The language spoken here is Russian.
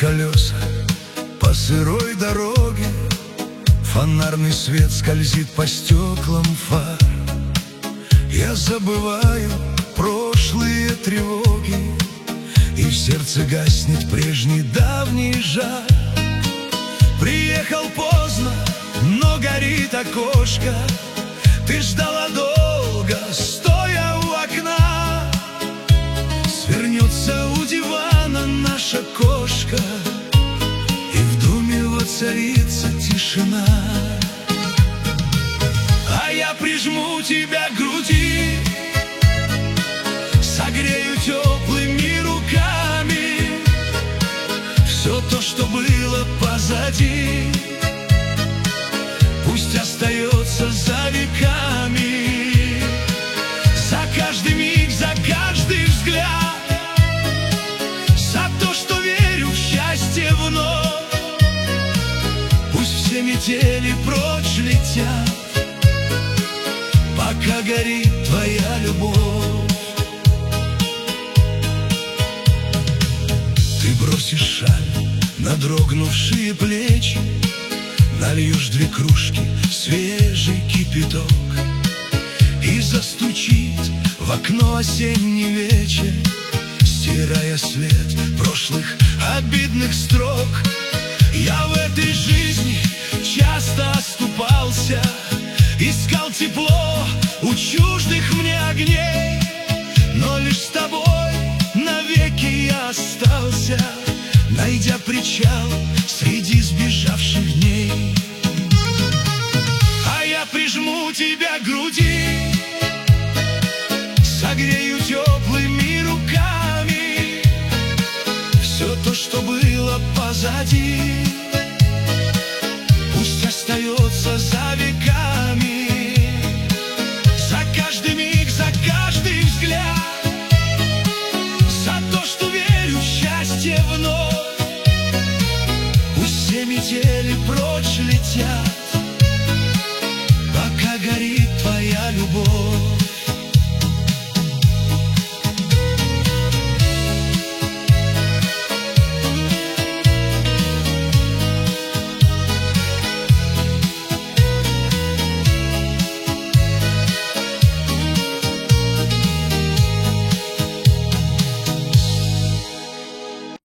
колеса по сырой дороге, фонарный свет скользит по стеклам фар. Я забываю прошлые тревоги, и в сердце гаснет прежний давний жар. Приехал поздно, но горит окошко. Ты ждала долго, стоя у окна. Свернется у дивана наша кошка, и в доме воцарится тишина. А я прижму тебя к груди, согрею теплыми руками. Все то, что было позади, пусть остается за веками. За каждый миг, за каждый взгляд, за то, что верю в счастье вновь. Пусть все метели прочь летят, пока горит твоя любовь. Ты бросишь шаль на дрогнувшие плечи, нальешь 2 кружки свежий кипяток, и застучит в окно осенний вечер, стирая след прошлых обидных строк. Я в этой жизни часто оступался, искал тепло у чуждых мне огней, но лишь с тобой навеки я остался, найдя причал среди сбежавших дней. А я прижму тебя к груди, согрею теплыми руками. Все то, что было позади, пусть остается за веками.